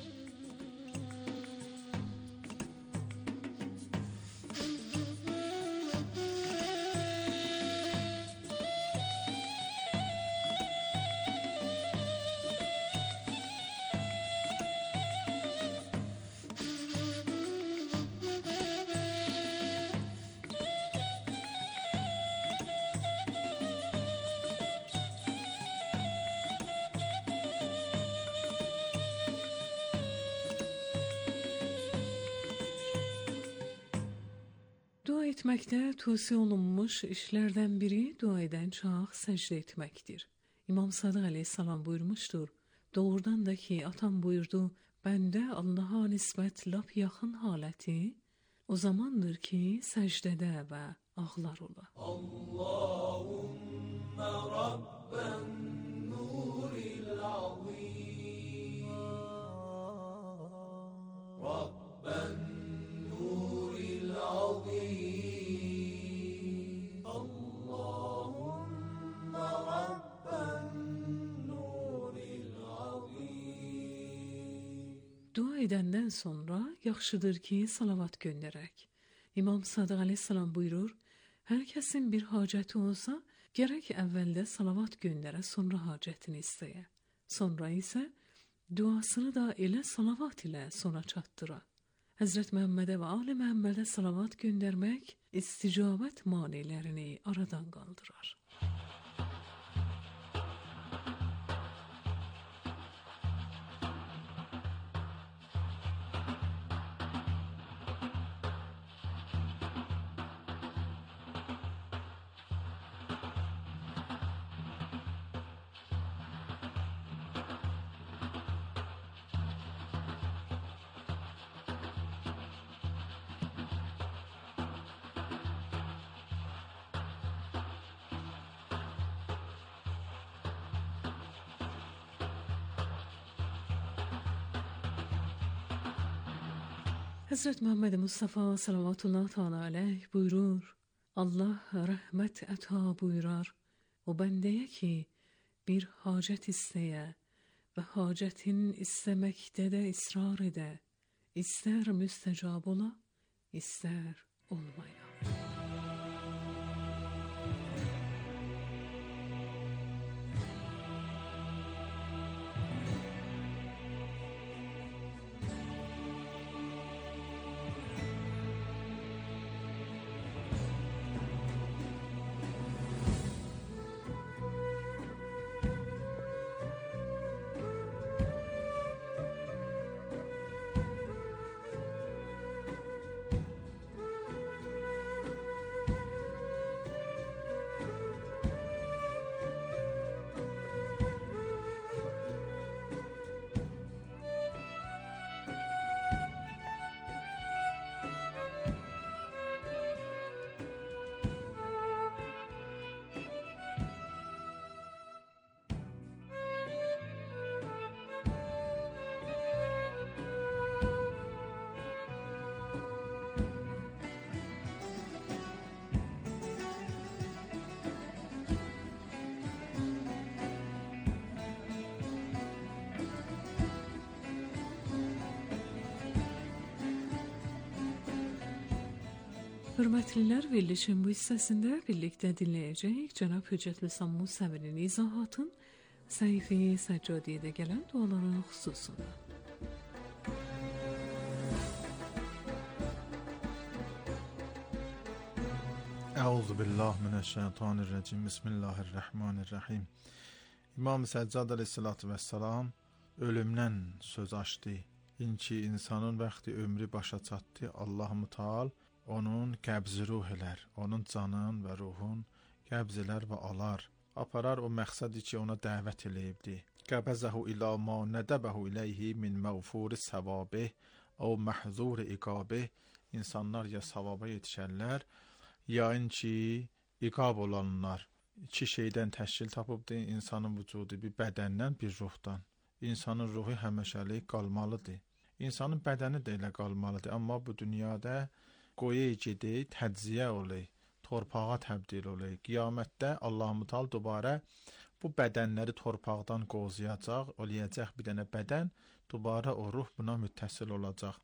Speaker 3: Dua etməkdə tövsiyə olunmuş işlərdən biri dua edən çağ səcdə etməkdir. İmam Sadık Aleyhisselam buyurmuşdur. Doğrudan da ki atam buyurdu, bəndə Allaha nisbət lap yaxın haləti o zamandır ki səcdədə və ağlar ola.
Speaker 1: Allahümme Rabben nuril azim Rabben nuril azim Allahümme Rabben nuril azim.
Speaker 3: Dua edəndən sonra yaxşıdır ki salavat göndərək. İmam Sadık Aleyhisselam buyurur, hər kəsin bir hacəti olsa, gərək əvvəldə salavat göndərə, sonra hacətini istəyə. Sonra isə duasını da elə salavat ilə sona çatdıra. Həzrət Məhəmmədə və Ali Məhəmmədə salavat göndərmək isticabət manilərini aradan qaldırar. Həzrət Muhammed Mustafa sallallahu teala aleyh buyurur: Allah rəhmət əta buyurar o bəndəyə ki, bir hacət istəyə və hacətin istəməkdə də israr edə, istər müstəcab ola, istər olmaya. Hörmətlilər, verilişin bu hissəsində birlikdə dinləyəcəyik Cənab Hüccət Sammu Səvinin izahatın Səhifə-i Səccadiyyədə gələn duaların xüsusunda.
Speaker 11: Euzu billahi mineşşeytanirracim. Bismillahirrahmanirrahim. İmam Səccad əleyhissalatu vesselam ölümdən söz açdı. İnki insanın vaxtı ömrü başa çatdı. Allah-u Teala onun qəbzi ruh elər, onun canın və ruhun qəbz elər və alar, aparar o məqsədi ki, ona dəvət eləyibdi. Qəbəzəhu ilə ma nədəbəhu iləyhi min məğfuri səvabih, o məhzuri iqabih. İnsanlar ya savaba yetişərlər, ya inki iqab olanlar. İki şeydən təşkil tapıbdı insanın vücudu, bir bədəndən, bir ruhdan. İnsanın ruhu həmişəlik qalmalıdır. İnsanın bədəni də elə qalmalıdır, amma bu dünyada qoyu gedi, tədziyə olay, torpağa təbdil olay. Qiyamətdə Allah-u Teala dubarə bu bədənləri torpaqdan qozuyacaq, oluyacaq bir dənə bədən, dubarə o ruh buna müttəsil olacaq.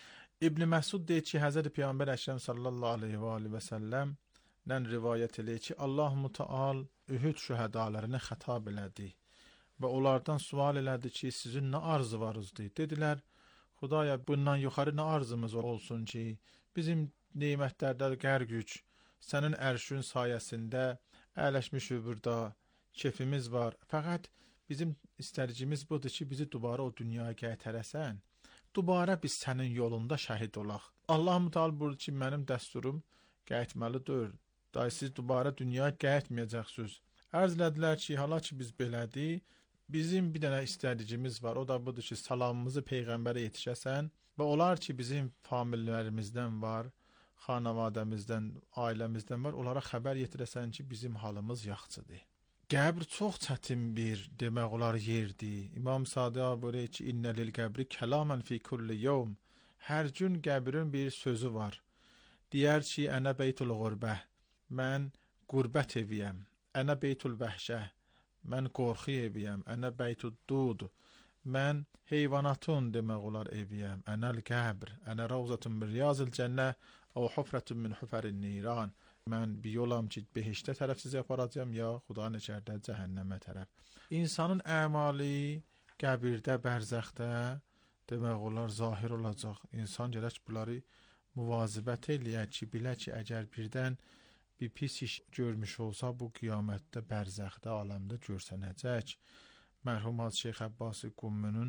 Speaker 11: İbn Məsud deyir ki, Həzrət Peyğəmbər Əkrəm sallallahu aleyhi və aleyhi və səlləmdən rivayət eləyir ki, Allah-u Teala Ühud şühədalarını xətab elədi və onlardan sual elədi ki, sizin nə arzu varızdır? Dedilər, Xudaya bundan yuxarı nə arzumuz olsun ki, bizim neymətlərdə qər güc, sənin ərşün sayəsində əyləşmişik burada, kefimiz var. Fəqət bizim istərcimiz budur ki, bizi dubara o dünyaya gətirəsən, dubara biz sənin yolunda şəhid olaq. Allah-u Teala buyurdu ki, mənim dəsturum qayıtmalıdır. Day siz dubara dünyaya qayıtmayacaqsınız. Ərz elədilər ki, hala ki biz belədik, bizim bir dənə istədicimiz var. O da budur ki, salamımızı Peyğəmbərə yetişəsən və olar ki, bizim famillərimizdən var, xanavadəmizdən, ailəmizdən var, onlara xəbər yetirəsən ki, bizim halımız yaxçıdır. Qəbr çox çətin bir demək olar yerdir. İmam Sadiq buyurur ki, İnnə lil qəbri kəlamən fi kulli yevm. Hər gün qəbrin bir sözü var. Deyər ki, ənə beytul qurbə, mən qurbət eviyəm. Ənə beytul vəhşə, mən qorxu eviyəm. Ənə beytul dud, mən heyvanatın demək olar eviyəm. Ənəl qəbr, ənə ravzatun min riyazil cənnə, o hufratun min hufarin niran. Mən bir yolam ki, behiştə tərəf sizi aparacağım, ya Xuda neçərdə cəhənnəmə tərəf. İnsanın əmali qəbirdə, bərzəxdə demək olar zahir olacaq. İnsan gərək bunları muvazibət eləyək ki, bilə ki, əgər birdən bir pis iş görmüş olsa, bu qiyamətdə, bərzəxdə, aləmdə görsənəcək. Mərhum Hacı Şeyx Əbbasi Qumminin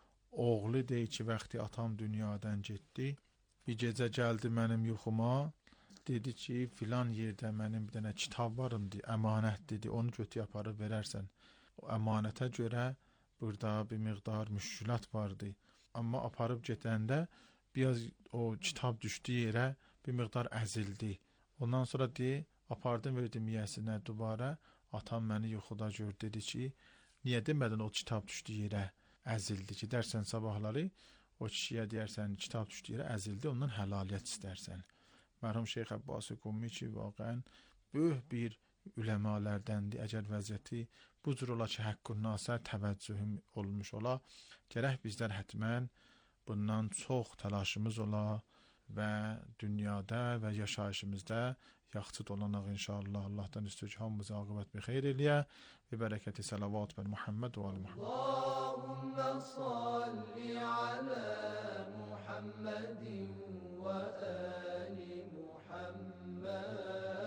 Speaker 11: oğlu deyir ki, vaxtı atam dünyadan getdi, bir gecə gəldi mənim yuxuma, dedi ki, filan yerdə mənim bir dənə kitab varım, əmanət dedi, onu götü aparıb verərsən. O əmanətə görə burada bir miqdar müşkülat vardı. Amma aparıb gedəndə biraz o kitab düşdü yerə, bir miqdar əzildi. Ondan sonra deyir, apardım verdim yiyəsinə dubara, atam məni yuxuda gör, dedi ki, niyə demədin o kitab düşdü yerə, əzildi ki, dərsən sabahları o kişiyə deyərsən kitab düşdü yerə əzildi, ondan həlaliyyət istərsən. Mərhum Şeyx Abbas Qummi ki, vaqəən böyük bir üləmalərdəndir. Əgər vəziyyəti bu cür ola ki, haqqın nasa təvəccühüm olmuş ola, gərək bizlər hətmən bundan çox təlaşımız ola və dünyada və yaşayışımızda yaxçı dolanaq inşallah. Allahdan istəyir ki, hamımıza aqibət bir xeyr eləyə və bərəkəti salavat bər Muhammed və al-Muhammed.
Speaker 1: Allahümme salli alə Muhammedin və ali Muhammed.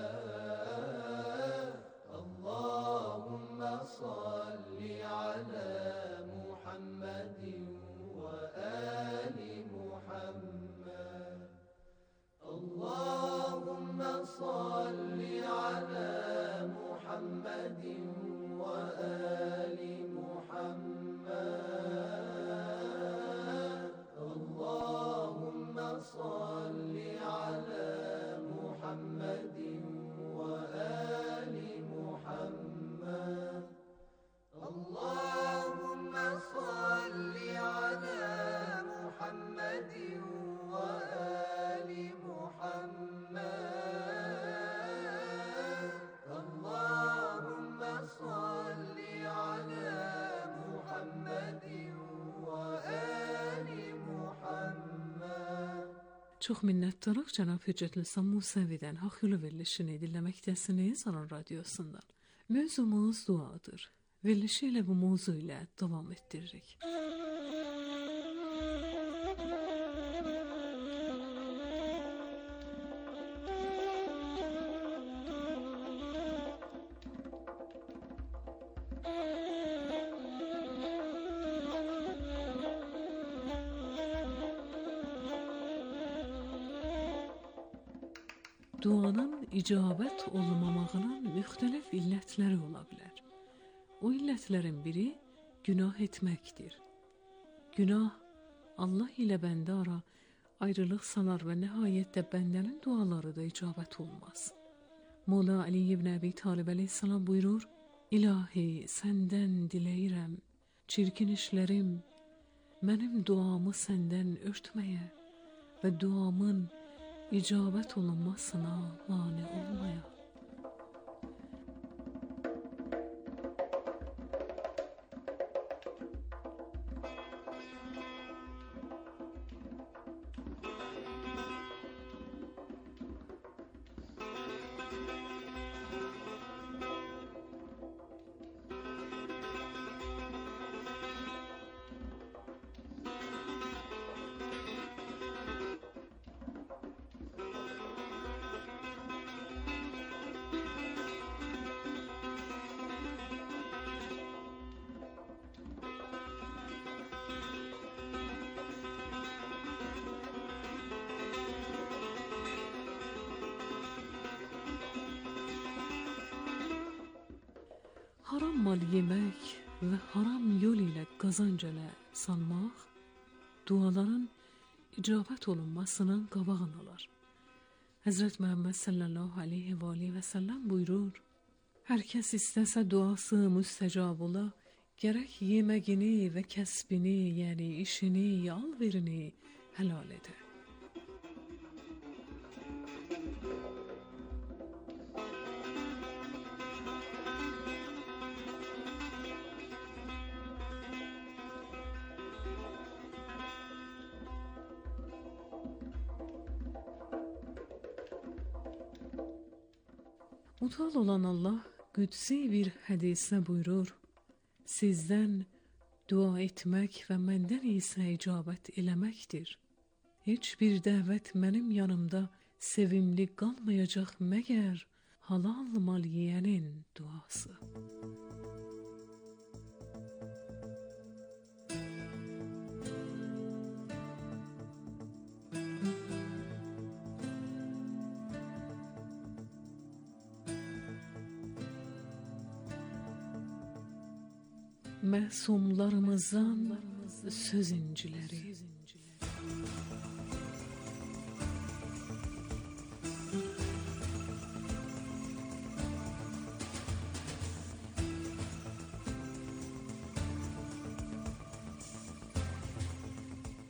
Speaker 1: Allahümme salli alə Muhammedin və ali Muhammed. Allahümme salli alə Muhammedin və ali Muhammed. Allahümme salli alə Muhammedin və ali Muhammed. Allahümme salli alə Muhammedin və ali Muhammed. Allahümme salli alə Muhammedin və ali Muhammed.
Speaker 3: Çox minnətdarıq cənab Hüccətlisam Musavidən Haxyulu verilişini dinləməkdəsiniz Aran Radiosundan. Mövzumuz duadır. Verilişi ilə bu mövzu ilə davam etdiririk. Duanın icabət olunmamağının müxtəlif illətləri ola bilər. O illətlərin biri günah etməkdir. Günah Allah ilə bəndə ara ayrılıq salar və nəhayətdə bəndənin duaları da icabət olmaz. Mola Ali ibn Əbi Talib əleyhissalam buyurur: İlahi, səndən diləyirəm, çirkin işlərim mənim duamı səndən örtməyə və duamın icabət olunmasına mane olmaya. Haram mal yemək və haram yol ilə qazanc elə sanmaq, duaların icabət olunmasının qabağını alır. Həzrət Məhəmməd sallallahu aleyhi və aleyhi və səlləm buyurur: Hər kəs istəsə duası müstəcab ola, gərək yeməgini və kəsbini, yəni işini, alverini helal edə. Mutal olan Allah qüdsi bir hədisdə buyurur: Sizdən dua etmək və məndən isə icabət eləməkdir. Heç bir dəvət mənim yanımda sevimli qalmayacaq məgər halal mal yiyənin duası. Məsumlarımızdan söz inciləri.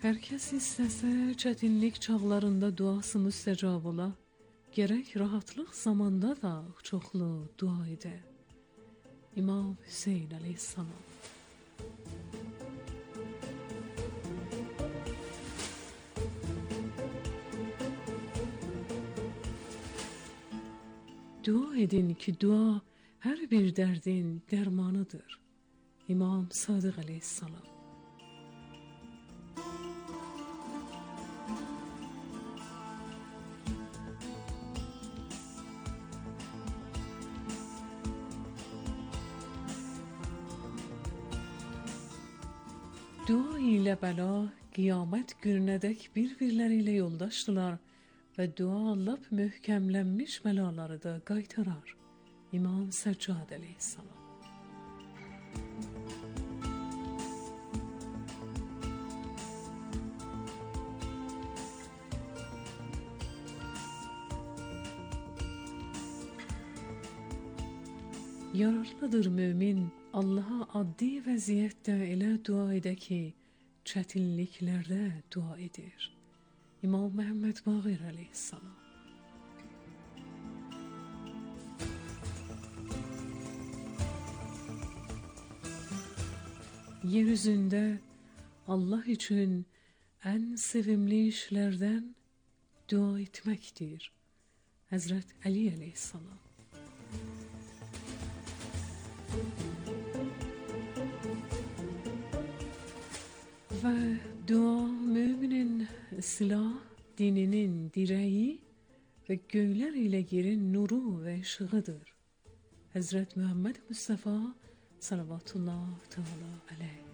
Speaker 3: Hər kəs istəsə çətinlik çağlarında duası müstəcab ola, gərək rahatlıq zamanda da çoxlu dua edə. İmam Hüseyn əleyhissalam. Dua edin ki, dua hər bir dərdin dərmanıdır. İmam Sadiq əleyhissalam. Dua ilə bəla qiyamət gününədək bir-birləri ilə yoldaşdılar və dua lap möhkəmlənmiş bəlaları da qaytarar. İmam Səccad əleyhissalam. Yararlıdır mömin Allaha addi vəziyyətdə elə dua edə ki, çətinliklərdə dua edir. İmam Məhəmməd Baqir əleyhissalam. Yeryüzündə Allah üçün ən sevimli işlərdən dua etməkdir. Həzrət Əli əleyhissalam. Və dua müminin silah, dininin dirəyi və göylər ilə yerin nuru və işığıdır. Həzrət Muhammed Mustafa salavatullah teala aleyh.